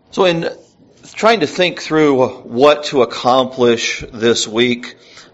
So in trying to think through what to accomplish this week,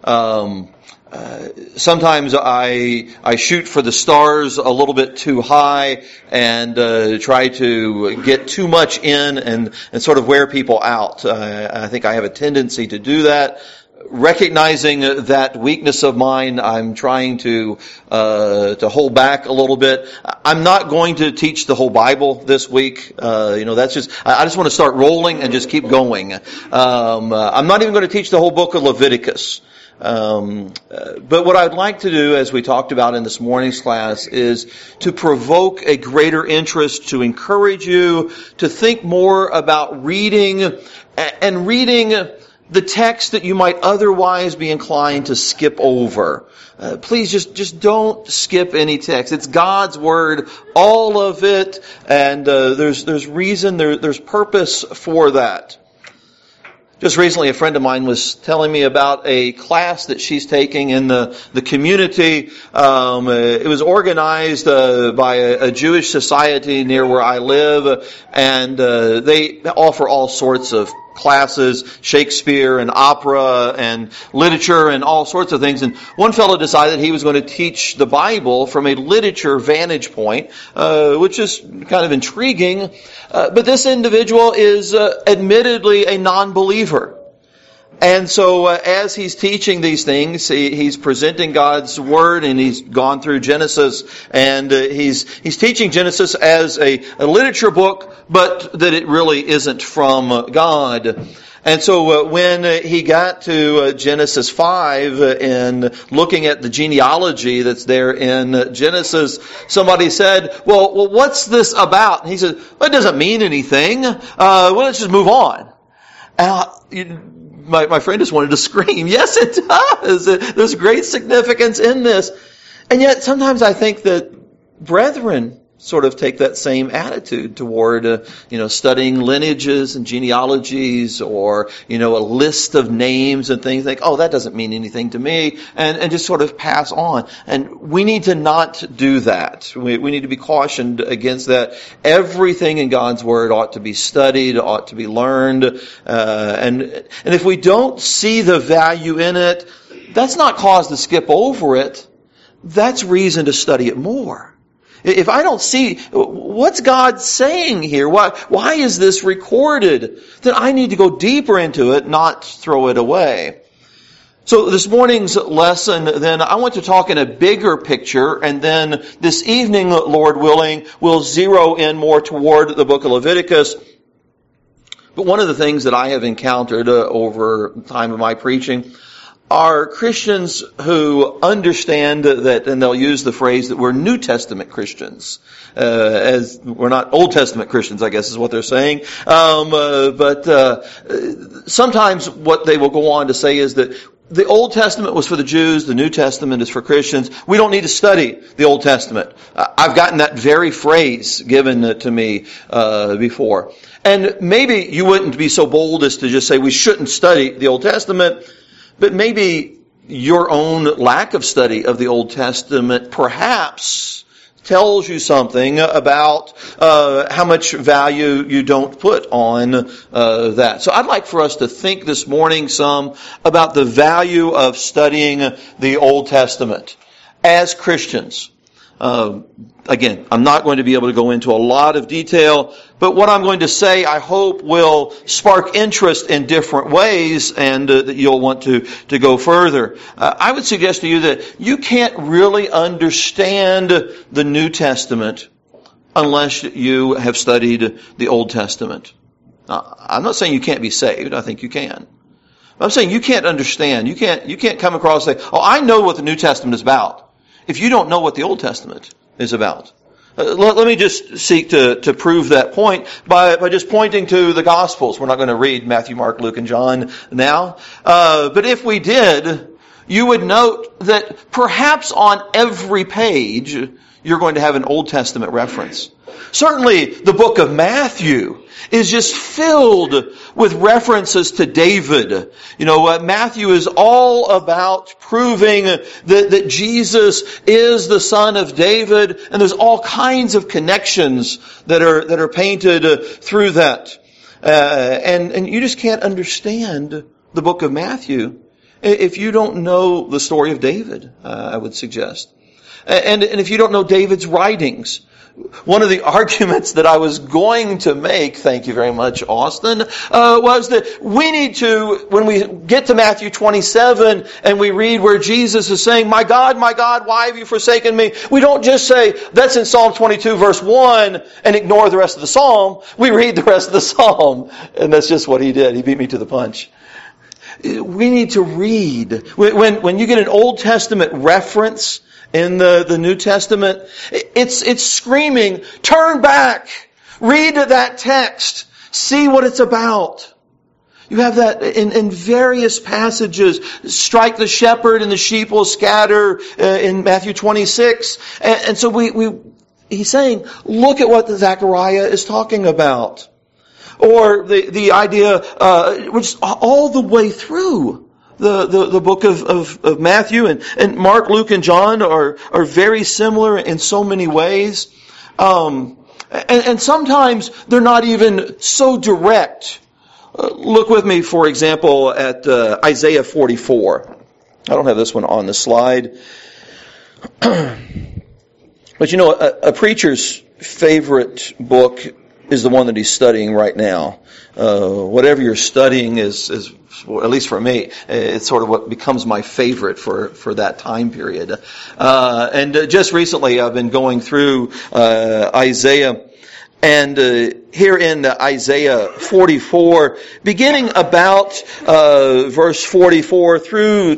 sometimes I shoot for the stars a little bit too high and try to get too much in and sort of wear people out. I think I have a tendency to do that. Recognizing that weakness of mine, I'm trying to hold back a little bit. I'm not going to teach the whole Bible this week. That's just, I just want to start rolling and just keep going. I'm not even going to teach the whole book of Leviticus. But what I'd like to do, as we talked about in this morning's class, is to provoke a greater interest, to encourage you to think more about reading the text that you might otherwise be inclined to skip over. Please just don't skip any text. It's God's Word, all of it, and there's reason, there's purpose for that. Just recently, a friend of mine was telling me about a class that she's taking in the community. It was organized by a Jewish society near where I live, and they offer all sorts of classes, Shakespeare and opera and literature and all sorts of things. And one fellow decided he was going to teach the Bible from a literature vantage point, which is kind of intriguing. But this individual is admittedly a non-believer. And so as he's teaching these things, he's presenting God's Word, and he's gone through Genesis, and he's teaching Genesis as a literature book, but that it really isn't from God. And so when he got to Genesis 5 and looking at the genealogy that's there in Genesis, somebody said, well, what's this about? And he said, well, it doesn't mean anything. Well, let's just move on. My friend just wanted to scream. Yes, it does. There's great significance in this. And yet sometimes I think that brethren sort of take that same attitude toward, studying lineages and genealogies, or, a list of names and things. Like, oh, that doesn't mean anything to me, and just sort of pass on. And we need to not do that. We need to be cautioned against that. Everything in God's Word ought to be studied, ought to be learned, and if we don't see the value in it, that's not cause to skip over it. That's reason to study it more. If I don't see, what's God saying here? Why is this recorded? Then I need to go deeper into it, not throw it away. So this morning's lesson, then, I want to talk in a bigger picture, and then this evening, Lord willing, we'll zero in more toward the book of Leviticus. But one of the things that I have encountered over the time of my preaching are Christians who understand that, and they'll use the phrase that we're New Testament Christians, as we're not Old Testament Christians, I guess is what they're saying. But sometimes what they will go on to say is that the Old Testament was for the Jews, the New Testament is for Christians. We don't need to study the Old Testament. I've gotten that very phrase given to me before. And maybe you wouldn't be so bold as to just say we shouldn't study the Old Testament, but maybe your own lack of study of the Old Testament perhaps tells you something about how much value you don't put on that. So I'd like for us to think this morning some about the value of studying the Old Testament as Christians. Again, I'm not going to be able to go into a lot of detail, but what I'm going to say, I hope, will spark interest in different ways, and that you'll want to go further. I would suggest to you that you can't really understand the New Testament unless you have studied the Old Testament. Now, I'm not saying you can't be saved. I think you can. I'm saying you can't understand. You can't come across and say, oh, I know what the New Testament is about, if you don't know what the Old Testament is about. Let me just seek to prove that point by just pointing to the Gospels. We're not going to read Matthew, Mark, Luke, and John now. But if we did, you would note that perhaps on every page you're going to have an Old Testament reference. Certainly the book of Matthew is just filled with references to David. Matthew is all about proving that Jesus is the son of David, and there's all kinds of connections that are painted through that. And you just can't understand the book of Matthew if you don't know the story of David, I would suggest. And if you don't know David's writings. One of the arguments that I was going to make, thank you very much, Austin, was that we need to, when we get to Matthew 27 and we read where Jesus is saying, my God, why have you forsaken me? We don't just say, that's in Psalm 22 verse 1 and ignore the rest of the psalm. We read the rest of the psalm. And that's just what he did. He beat me to the punch. We need to read. When you get an Old Testament reference in the New Testament, it's screaming, turn back, read that text, see what it's about. You have that in various passages. Strike the shepherd and the sheep will scatter in Matthew 26. And so he's saying, look at what Zechariah is talking about. Or the idea, which all the way through the book of Matthew and Mark, Luke, and John are very similar in so many ways. And sometimes they're not even so direct. Look with me, for example, at Isaiah 44. I don't have this one on the slide. But you know, a preacher's favorite book is the one that he's studying right now. Whatever you're studying is, at least for me, it's sort of what becomes my favorite for that time period. And just recently I've been going through Isaiah, and here in Isaiah 44, beginning about verse 44 through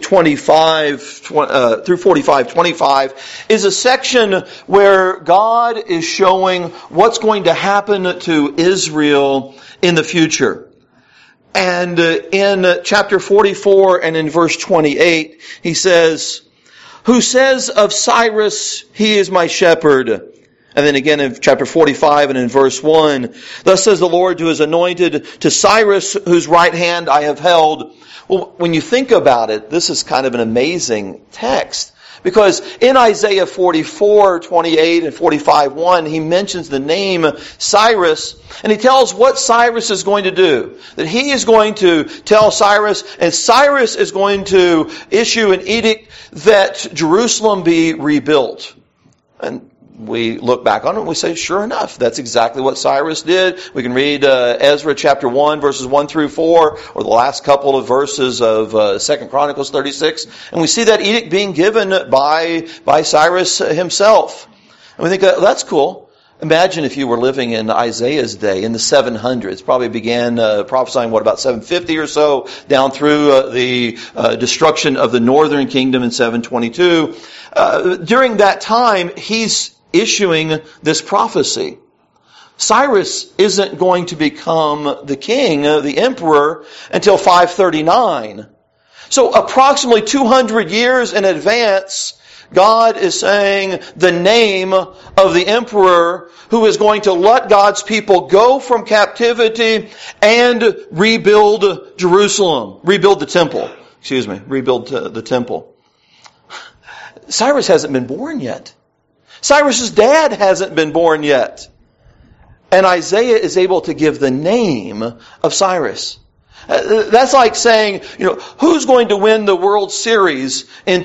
45, is a section where God is showing what's going to happen to Israel in the future. And in chapter 44 and in verse 28, he says, who says of Cyrus, he is my shepherd. And then again in chapter 45 and in verse 1, thus says the Lord to his anointed, to Cyrus, whose right hand I have held. Well, when you think about it, this is kind of an amazing text. Because in Isaiah 44, 28 and 45, 1, he mentions the name Cyrus, and he tells what Cyrus is going to do. That he is going to tell Cyrus, and Cyrus is going to issue an edict that Jerusalem be rebuilt. And we look back on it and we say, sure enough, that's exactly what Cyrus did. We can read Ezra chapter 1, verses 1 through 4, or the last couple of verses of 2 Chronicles 36. And we see that edict being given by Cyrus himself. And we think, that's cool. Imagine if you were living in Isaiah's day, in the 700s. Probably began prophesying, about 750 or so, down through the destruction of the northern kingdom in 722. During that time, he's issuing this prophecy. Cyrus isn't going to become the king, the emperor, until 539. So approximately 200 years in advance, God is saying the name of the emperor who is going to let God's people go from captivity and rebuild Jerusalem. Rebuild the temple. Rebuild the temple. Cyrus hasn't been born yet. Cyrus's dad hasn't been born yet. And Isaiah is able to give the name of Cyrus. That's like saying, who's going to win the World Series in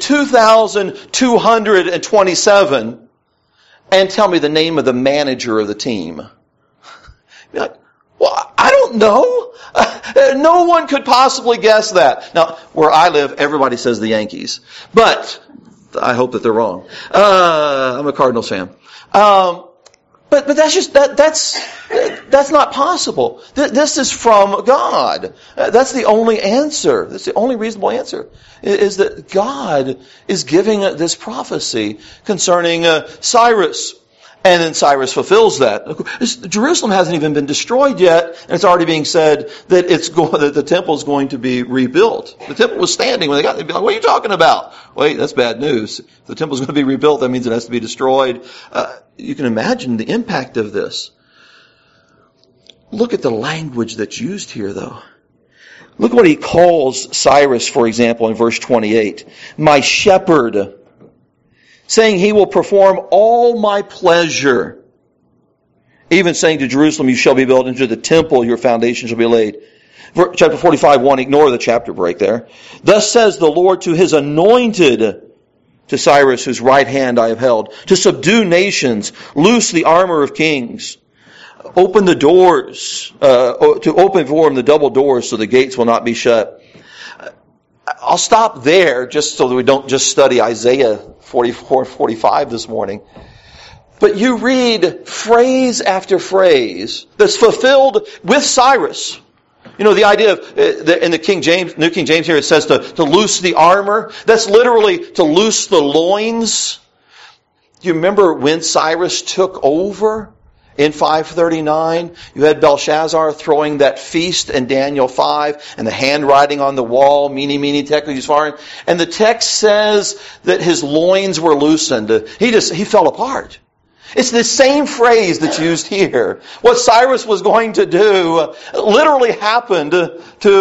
2227 and tell me the name of the manager of the team? You're like, well, I don't know. No one could possibly guess that. Now, where I live, everybody says the Yankees. But I hope that they're wrong. I'm a Cardinals fan. But that's just, that's not possible. This is from God. That's the only answer. That's the only reasonable answer. Is that God is giving this prophecy concerning Cyrus. And then Cyrus fulfills that. Jerusalem hasn't even been destroyed yet, and it's already being said that that the temple is going to be rebuilt. The temple was standing when they'd be like, what are you talking about? Wait, that's bad news. If the temple is going to be rebuilt, that means it has to be destroyed. You can imagine the impact of this. Look at the language that's used here, though. Look what he calls Cyrus, for example, in verse 28. My shepherd, saying he will perform all my pleasure even saying to Jerusalem, you shall be built into the temple, your foundation shall be laid. Chapter 45:1, ignore the chapter break there. Thus says the Lord to his anointed, to Cyrus, whose right hand I have held, to subdue nations, loose the armor of kings, open the doors, to open for him the double doors so the gates will not be shut. I'll stop there just so that we don't just study Isaiah 44, 45 this morning. But you read phrase after phrase that's fulfilled with Cyrus. You know, the idea of, in the New King James here, it says to loose the armor. That's literally to loose the loins. Do you remember when Cyrus took over in 539? You had Belshazzar throwing that feast in Daniel 5, and the handwriting on the wall, mene, mene, tekel, upharsin. And the text says that his loins were loosened. He fell apart. It's the same phrase that's used here. What Cyrus was going to do literally happened to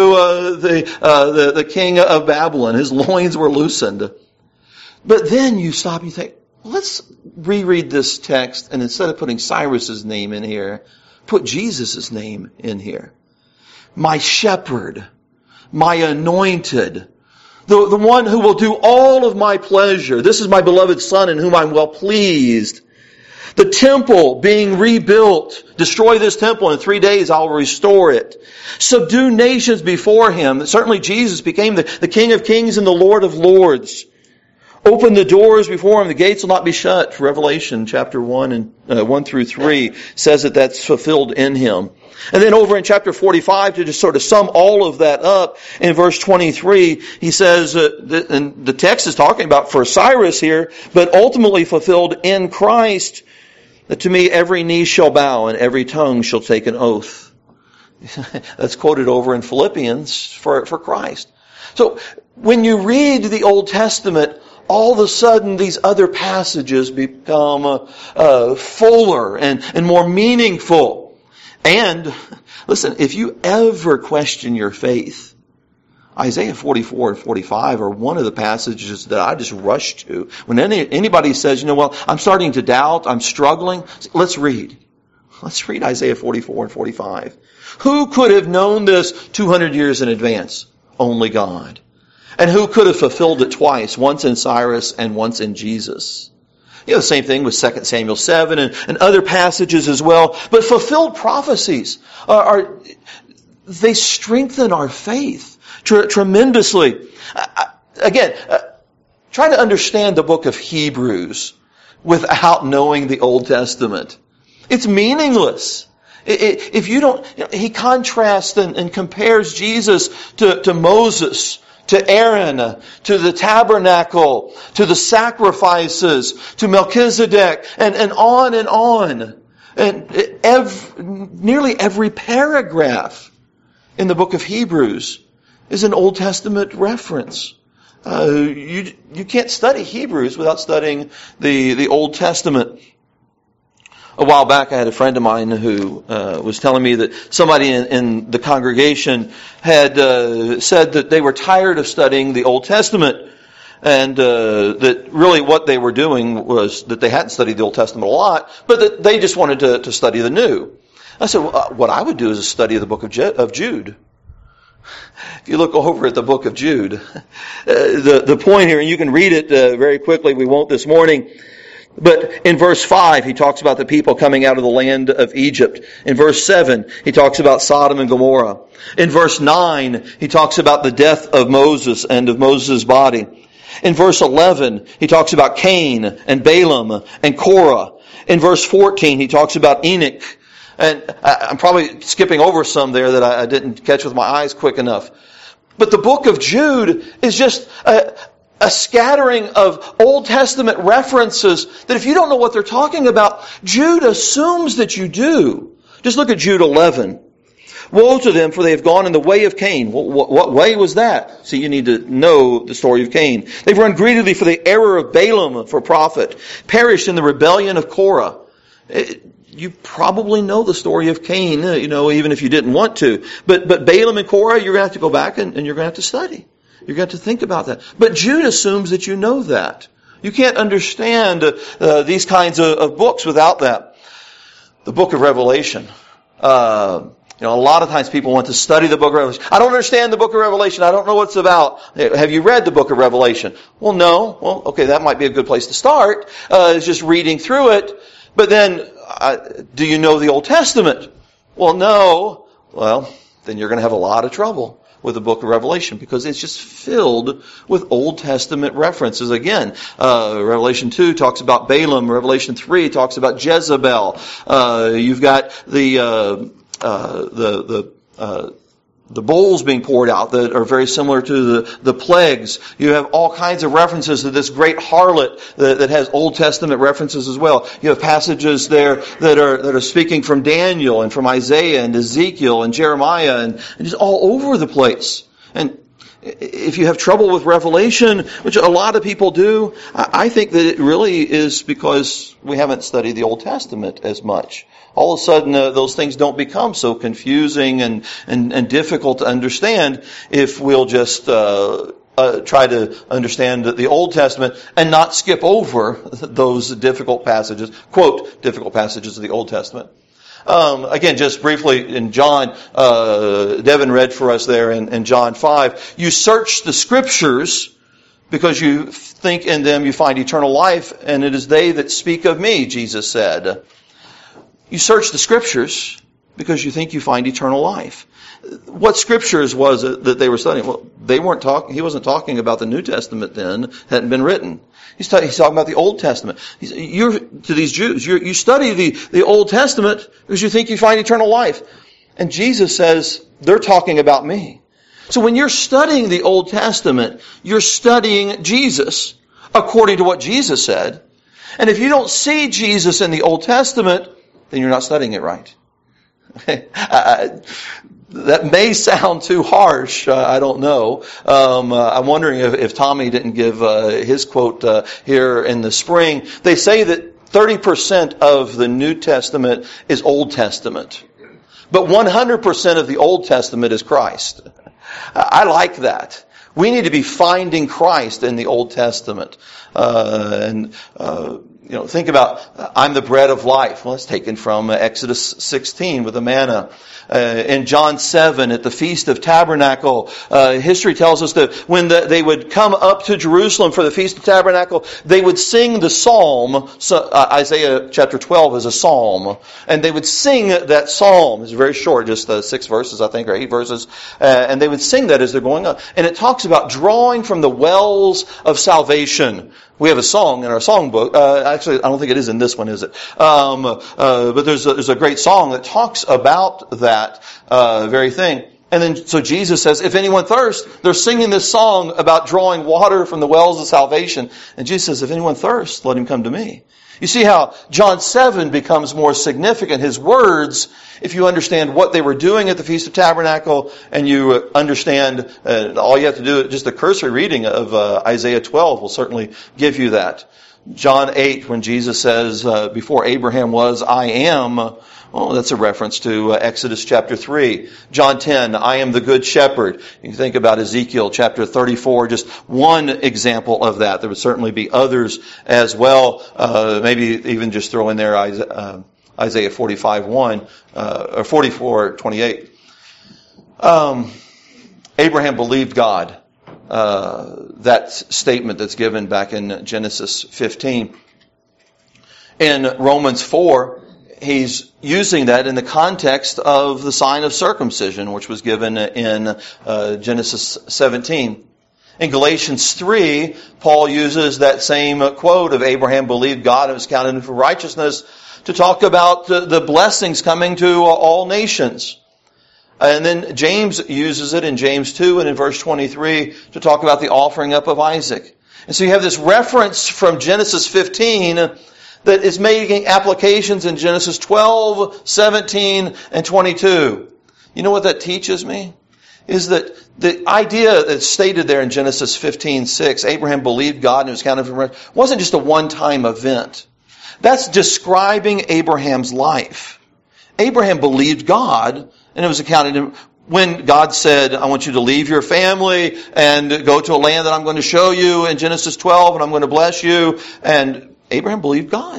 the king of Babylon. His loins were loosened. But then you stop and you think, let's reread this text, and instead of putting Cyrus's name in here, put Jesus' name in here. My shepherd, my anointed, the one who will do all of my pleasure. This is my beloved Son in whom I'm well pleased. The temple being rebuilt. Destroy this temple, and in 3 days I'll restore it. Subdue nations before him. Certainly Jesus became the King of kings and the Lord of lords. Open the doors before him, the gates will not be shut. Revelation chapter 1 and 1 through 3 says that that's fulfilled in him. And then over in chapter 45, to just sort of sum all of that up, in verse 23, he says, and the text is talking about for Cyrus here, but ultimately fulfilled in Christ, that to me every knee shall bow and every tongue shall take an oath. That's quoted over in Philippians for Christ. So when you read the Old Testament, all of a sudden these other passages become fuller and more meaningful. And listen, if you ever question your faith, Isaiah 44 and 45 are one of the passages that I just rush to. When anybody says, I'm starting to doubt, I'm struggling, let's read. Let's read Isaiah 44 and 45. Who could have known this 200 years in advance? Only God. And who could have fulfilled it twice, once in Cyrus and once in Jesus? The same thing with 2 Samuel 7 and other passages as well. But fulfilled prophecies they strengthen our faith tremendously. Again, try to understand the book of Hebrews without knowing the Old Testament. It's meaningless. If you don't, he contrasts and compares Jesus to Moses, to Aaron, to the tabernacle, to the sacrifices, to Melchizedek, and on and on. And nearly every paragraph in the book of Hebrews is an Old Testament reference. You can't study Hebrews without studying the Old Testament. A while back, I had a friend of mine who was telling me that somebody in the congregation had said that they were tired of studying the Old Testament, and that really what they were doing was that they hadn't studied the Old Testament a lot, but that they just wanted to study the New. I said, what I would do is study the book of Jude. If you look over at the book of Jude, the point here, and you can read it very quickly, we won't this morning, but in verse 5, he talks about the people coming out of the land of Egypt. In verse 7, he talks about Sodom and Gomorrah. In verse 9, he talks about the death of Moses and of Moses' body. In verse 11, he talks about Cain and Balaam and Korah. In verse 14, he talks about Enoch. And I'm probably skipping over some there that I didn't catch with my eyes quick enough. But the book of Jude is just a scattering of Old Testament references that if you don't know what they're talking about, Jude assumes that you do. Just look at Jude 11. Woe to them, for they have gone in the way of Cain. What way was that? See, you need to know the story of Cain. They've run greedily for the error of Balaam for profit, perished in the rebellion of Korah. You probably know the story of Cain, even if you didn't want to. But Balaam and Korah, you're going to have to go back and you're going to have to study. You're going to have to think about that. But Jude assumes that you know that. You can't understand these kinds of books without that. The book of Revelation. A lot of times people want to study the book of Revelation. I don't understand the book of Revelation. I don't know what it's about. Have you read the book of Revelation? Well, no. Well, okay, that might be a good place to start. It's just reading through it. But then, do you know the Old Testament? Well, no. Well, then you're going to have a lot of trouble with the book of Revelation because it's just filled with Old Testament references. Again, Revelation 2 talks about Balaam. Revelation 3 talks about Jezebel. You've got the bowls being poured out that are very similar to the plagues. You have all kinds of references to this great harlot that has Old Testament references as well. You have passages there that are speaking from Daniel and from Isaiah and Ezekiel and Jeremiah and just all over the place. And if you have trouble with Revelation, which a lot of people do, I think that it really is because we haven't studied the Old Testament as much. All of a sudden, those things don't become so confusing and difficult to understand if we'll just try to understand the Old Testament and not skip over those difficult passages, quote, difficult passages of the Old Testament. Again, just briefly in John, Devin read for us there in John 5, you search the Scriptures because you think in them you find eternal life, and it is they that speak of me, Jesus said. You search the Scriptures because you think you find eternal life. What Scriptures was it that they were studying? Well, he wasn't talking about the New Testament then, it hadn't been written. He's talking about the Old Testament. To these Jews, you study the Old Testament because you think you find eternal life. And Jesus says, they're talking about me. So when you're studying the Old Testament, you're studying Jesus according to what Jesus said. And if you don't see Jesus in the Old Testament, then you're not studying it right. That may sound too harsh. I don't know. I'm wondering if Tommy didn't give his quote here in the spring. They say that 30% of the New Testament is Old Testament. But 100% of the Old Testament is Christ. I like that. We need to be finding Christ in the Old Testament. Think about, I'm the bread of life. Well, it's taken from Exodus 16 with the manna. In John 7 at the Feast of Tabernacle, history tells us that when they would come up to Jerusalem for the Feast of Tabernacle, they would sing the psalm. Isaiah chapter 12 is a psalm. And they would sing that psalm. It's very short, just 6 verses, I think, or 8 verses. And they would sing that as they're going up. And it talks about drawing from the wells of salvation. We have a song in our songbook. Actually, I don't think it is in this one, is it? But there's a great song that talks about that very thing. And then, so Jesus says, if anyone thirsts, they're singing this song about drawing water from the wells of salvation. And Jesus says, if anyone thirsts, let him come to me. You see how John 7 becomes more significant. His words, if you understand what they were doing at the Feast of Tabernacle, and you understand, all you have to do, just a cursory reading of Isaiah 12 will certainly give you that. John 8, when Jesus says, before Abraham was, I am, well, that's a reference to Exodus chapter 3. John 10, I am the good shepherd. You can think about Ezekiel chapter 34, just one example of that. There would certainly be others as well. Maybe even just throw in there Isaiah 45:1 or 44:28. Abraham believed God. That statement that's given back in Genesis 15. In Romans 4, he's using that in the context of the sign of circumcision, which was given in Genesis 17. In Galatians 3, Paul uses that same quote of Abraham believed God and was counted for righteousness to talk about the blessings coming to all nations. And then James uses it in James 2 and in verse 23 to talk about the offering up of Isaac. And so you have this reference from Genesis 15 that is making applications in Genesis 12, 17, and 22. You know what that teaches me? Is that the idea that's stated there in Genesis 15:6, Abraham believed God and it was counted for him, wasn't just a one-time event. That's describing Abraham's life. Abraham believed God and it was accounted him. When God said, I want you to leave your family and go to a land that I'm going to show you in Genesis 12 and I'm going to bless you. And Abraham believed God.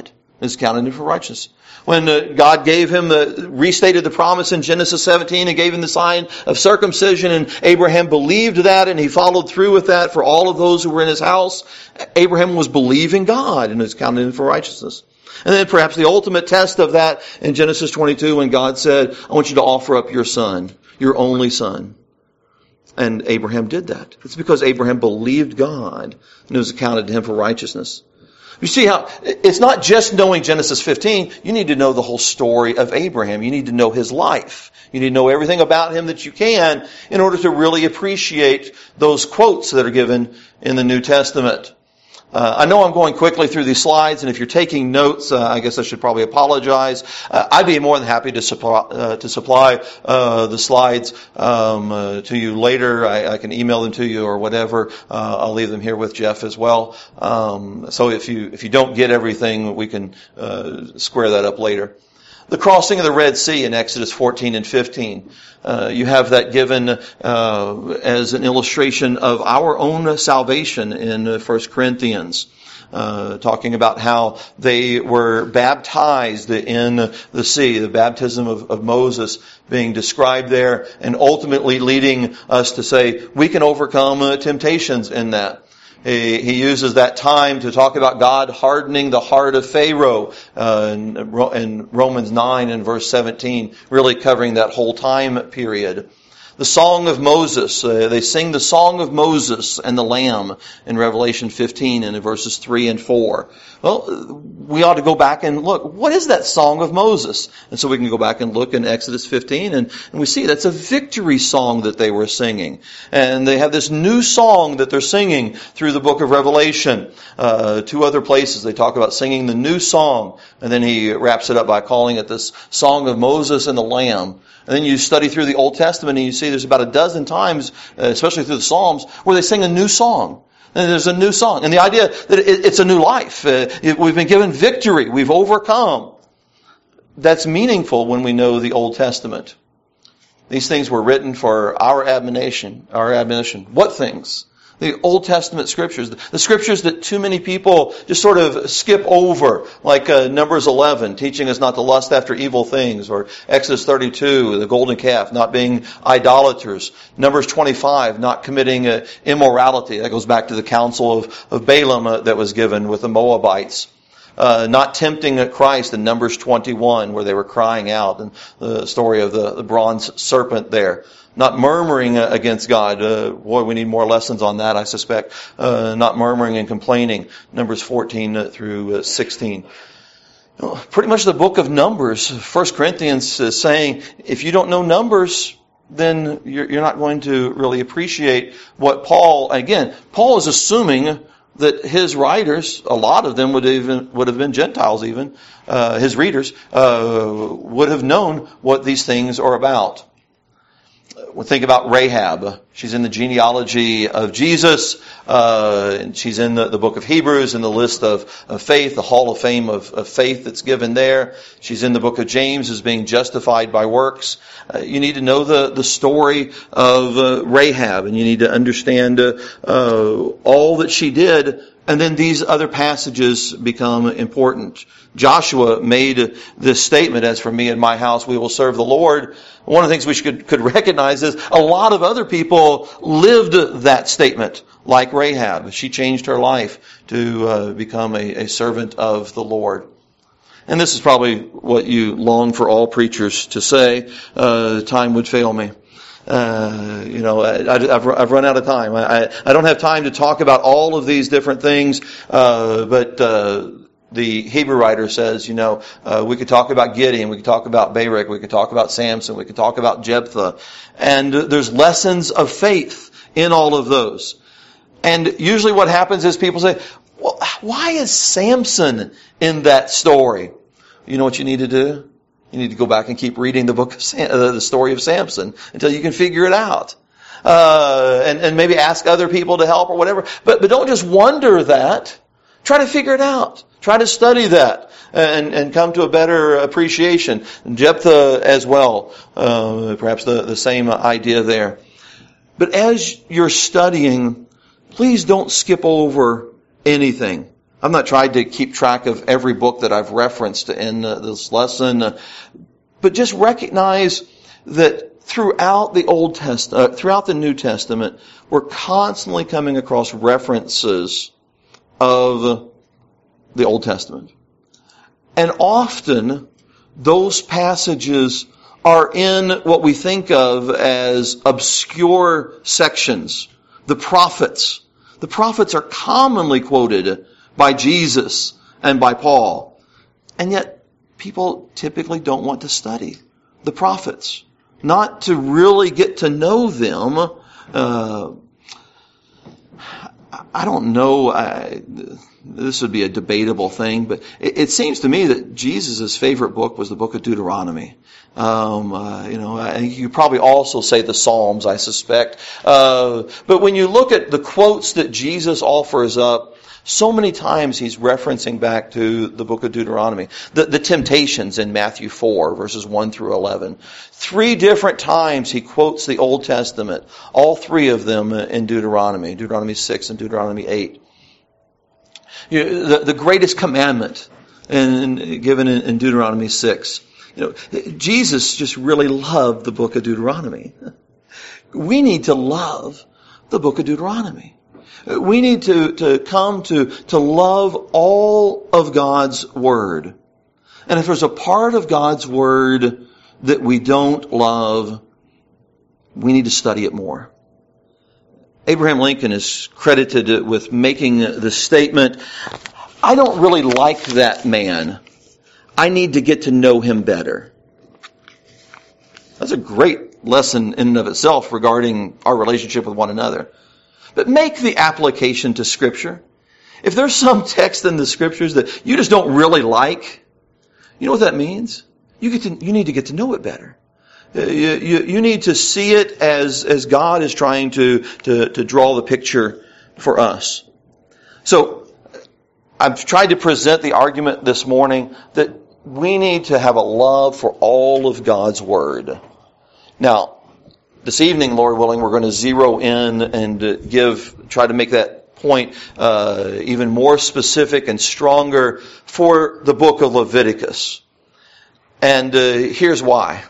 It's counted him for righteousness. When God restated the promise in Genesis 17 and gave him the sign of circumcision, and Abraham believed that and he followed through with that for all of those who were in his house, Abraham was believing God and it's counted him for righteousness. And then perhaps the ultimate test of that in Genesis 22 when God said, I want you to offer up your son, your only son. And Abraham did that. It's because Abraham believed God and it was accounted to him for righteousness. You see how it's not just knowing Genesis 15. You need to know the whole story of Abraham. You need to know his life. You need to know everything about him that you can in order to really appreciate those quotes that are given in the New Testament. I know I'm going quickly through these slides, and if you're taking notes, I guess I should probably apologize. I'd be more than happy to supply the slides to you later. I can email them to you or whatever. I'll leave them here with Jeff as well. So if you don't get everything, we can square that up later. The crossing of the Red Sea in Exodus 14 and 15. You have that given as an illustration of our own salvation in 1 Corinthians. Talking about how they were baptized in the sea, the baptism of Moses being described there, and ultimately leading us to say we can overcome temptations in that. He uses that time to talk about God hardening the heart of Pharaoh in Romans 9 and verse 17, really covering that whole time period. The Song of Moses, they sing the Song of Moses and the Lamb in Revelation 15 and in verses 3 and 4. Well, we ought to go back and look, what is that Song of Moses? And so we can go back and look in Exodus 15 and we see that's a victory song that they were singing. And they have this new song that they're singing through the book of Revelation. Two other places they talk about singing the new song, and then he wraps it up by calling it this Song of Moses and the Lamb. And then you study through the Old Testament and you see there's about a dozen times, especially through the Psalms, where they sing a new song. And there's a new song. And the idea that it's a new life. We've been given victory. We've overcome. That's meaningful when we know the Old Testament. These things were written for our admonition. What things? The Old Testament scriptures. The scriptures that too many people just sort of skip over, like Numbers 11, teaching us not to lust after evil things, or Exodus 32, the golden calf, not being idolaters. Numbers 25, not committing immorality. That goes back to the counsel of Balaam that was given with the Moabites. Not tempting Christ in Numbers 21, where they were crying out, and the story of the bronze serpent there. Not murmuring against God. Boy, we need more lessons on that, I suspect. Not murmuring and complaining. Numbers 14 through 16. Pretty much the book of Numbers. 1 Corinthians is saying, if you don't know Numbers, then you're not going to really appreciate what Paul is assuming that his writers, a lot of them would have been Gentiles even, his readers, would have known what these things are about. We think about Rahab. She's in the genealogy of Jesus. And she's in the book of Hebrews in the list of faith, the hall of fame of faith that's given there. She's in the book of James as being justified by works. You need to know the story of Rahab, and you need to understand all that she did. And then these other passages become important. Joshua made this statement, as for me and my house, we will serve the Lord. One of the things we could recognize is a lot of other people lived that statement, like Rahab. She changed her life to become a servant of the Lord. And this is probably what you long for all preachers to say. Time would fail me. I've run out of time. I don't have time to talk about all of these different things, but the Hebrew writer says, we could talk about Gideon, we could talk about Barak, we could talk about Samson, we could talk about Jephthah, and there's lessons of faith in all of those. And usually what happens is people say, well, why is Samson in that story? You know what you need to do? You need to go back and keep reading the book of the story of Samson until you can figure it out. And maybe ask other people to help or whatever. But don't just wonder that. Try to figure it out. Try to study that and come to a better appreciation. Jephthah as well. Perhaps the same idea there. But as you're studying, please don't skip over anything. I've not tried to keep track of every book that I've referenced in this lesson, but just recognize that throughout the Old Testament, throughout the New Testament, we're constantly coming across references of the Old Testament. And often, those passages are in what we think of as obscure sections. The prophets. The prophets are commonly quoted by Jesus and by Paul. And yet, people typically don't want to study the prophets. Not to really get to know them. I don't know. This would be a debatable thing, but it seems to me that Jesus' favorite book was the book of Deuteronomy. You probably also say the Psalms, I suspect. But when you look at the quotes that Jesus offers up, so many times he's referencing back to the book of Deuteronomy. The temptations in Matthew 4, verses 1 through 11. 3 different times he quotes the Old Testament. All 3 of them in Deuteronomy. Deuteronomy 6 and Deuteronomy 8. The greatest commandment given in Deuteronomy 6. Jesus just really loved the book of Deuteronomy. We need to love the book of Deuteronomy. We need to come to love all of God's Word. And if there's a part of God's Word that we don't love, we need to study it more. Abraham Lincoln is credited with making the statement, I don't really like that man. I need to get to know him better. That's a great lesson in and of itself regarding our relationship with one another. But make the application to Scripture. If there's some text in the Scriptures that you just don't really like, you know what that means? You need to get to know it better. You need to see it as God is trying to draw the picture for us. So, I've tried to present the argument this morning that we need to have a love for all of God's Word. Now, this evening, Lord willing, we're going to zero in and try to make that point even more specific and stronger for the book of Leviticus. And here's why.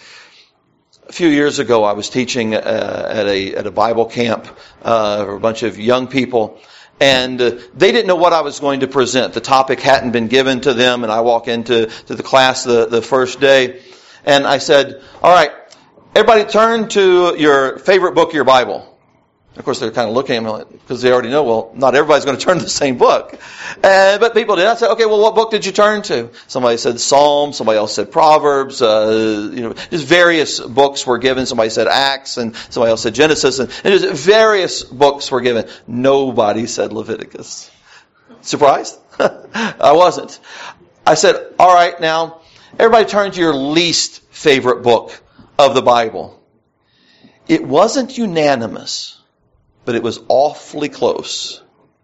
A few years ago, I was teaching at a Bible camp for a bunch of young people, and they didn't know what I was going to present. The topic hadn't been given to them, and I walk into the class the first day, and I said, all right, everybody turn to your favorite book of your Bible. Of course, they're kind of looking at me because they already know, well, not everybody's going to turn to the same book. But people did. I said, okay, well, what book did you turn to? Somebody said Psalm. Somebody else said Proverbs. Just various books were given. Somebody said Acts, and somebody else said Genesis. And just various books were given. Nobody said Leviticus. Surprised? I wasn't. I said, all right, now, everybody turn to your least favorite book of the Bible. It wasn't unanimous, but it was awfully close.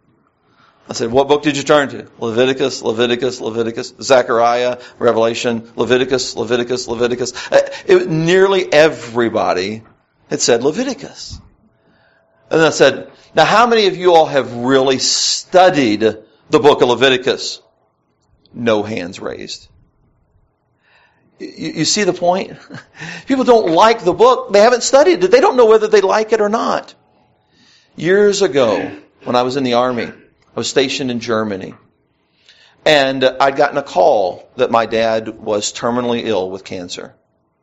I said, what book did you turn to? Leviticus, Leviticus, Leviticus, Zechariah, Revelation, Leviticus, Leviticus, Leviticus. Nearly everybody had said Leviticus. And then I said, now how many of you all have really studied the book of Leviticus? No hands raised. You see the point? People don't like the book. They haven't studied it. They don't know whether they like it or not. Years ago, when I was in the Army, I was stationed in Germany. And I'd gotten a call that my dad was terminally ill with cancer.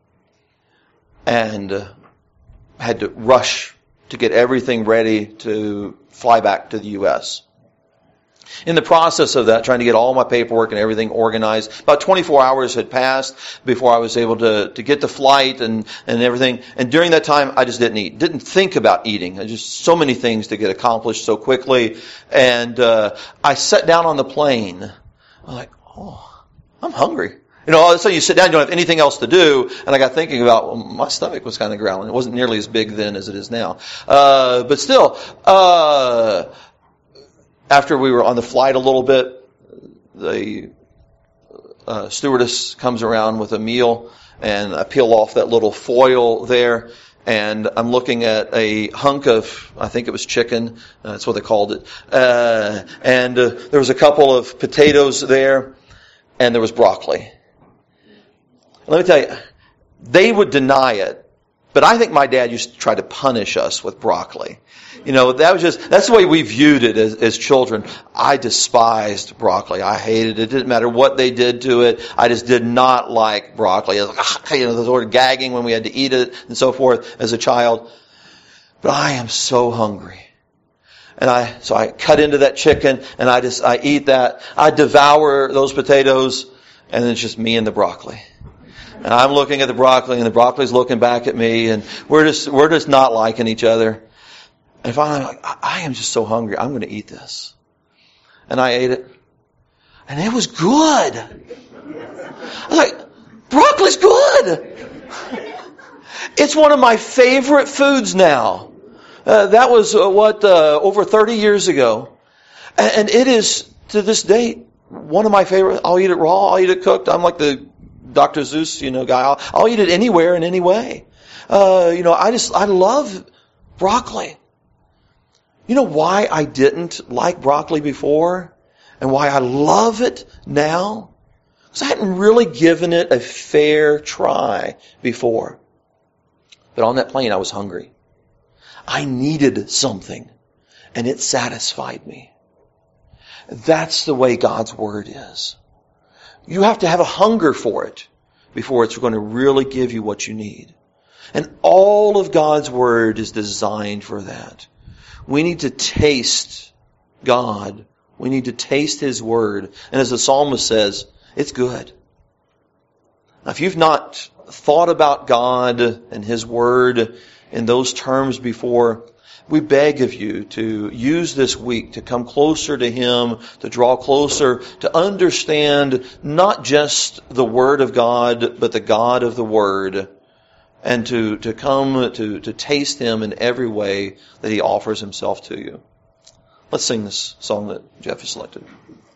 And had to rush to get everything ready to fly back to the U.S. In the process of that, trying to get all my paperwork and everything organized, about 24 hours had passed before I was able to get the flight and everything. And during that time, I just didn't eat. Didn't think about eating. Just so many things to get accomplished so quickly. And I sat down on the plane. I'm like, oh, I'm hungry. All of a sudden you sit down, you don't have anything else to do. And I got thinking about, well, my stomach was kind of growling. It wasn't nearly as big then as it is now. But still, after we were on the flight a little bit, the stewardess comes around with a meal, and I peel off that little foil there, And I'm looking at a hunk of, I think it was chicken, that's what they called it. And there was a couple of potatoes there, and there was broccoli. Let me tell you, they would deny it, but I think my dad used to try to punish us with broccoli. That's the way we viewed it as children. I despised broccoli. I hated it. It didn't matter what they did to it. I just did not like broccoli. I was like, the sort of gagging when we had to eat it and so forth as a child. But I am so hungry. So I cut into that chicken and I eat that. I devour those potatoes, and then it's just me and the broccoli. And I'm looking at the broccoli, and the broccoli's looking back at me, and we're just not liking each other. And finally, I'm like, I am just so hungry. I'm going to eat this. And I ate it. And it was good. I was like, broccoli's good. It's one of my favorite foods now. That was over 30 years ago. And it is, to this day, one of my favorite. I'll eat it raw. I'll eat it cooked. I'm like the Dr. Zeus, guy. I'll eat it anywhere in any way. I love broccoli. You know why I didn't like broccoli before? And why I love it now? Because I hadn't really given it a fair try before. But on that plane, I was hungry. I needed something, and it satisfied me. That's the way God's Word is. You have to have a hunger for it before it's going to really give you what you need. And all of God's Word is designed for that. We need to taste God. We need to taste His Word. And as the psalmist says, it's good. Now, if you've not thought about God and His Word in those terms before, we beg of you to use this week to come closer to Him, to draw closer, to understand not just the Word of God, but the God of the Word, and to come to taste Him in every way that He offers Himself to you. Let's sing this song that Jeff has selected.